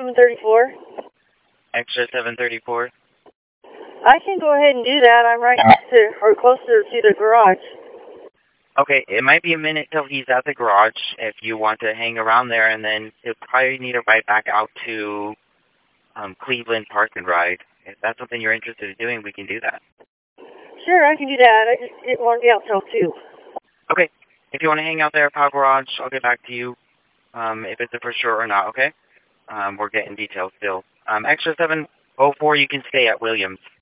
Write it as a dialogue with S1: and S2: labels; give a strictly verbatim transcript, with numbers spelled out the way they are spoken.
S1: seven thirty-four.
S2: Extra seven thirty-four.
S1: I can go ahead and do that. I'm right next to, or closer to the garage.
S2: Okay, it might be a minute till he's at the garage if you want to hang around there, and then he'll probably need a ride back out to um, Cleveland Park and Ride. If that's something you're interested in doing, we can do that.
S1: Sure, I can do that. I just didn't want to be out till two.
S2: Okay, if you want to hang out there at Power Garage, I'll get back to you um, if it's a for sure or not, okay? Um, we're getting details still. Um, extra seven oh four, you can stay at Williams.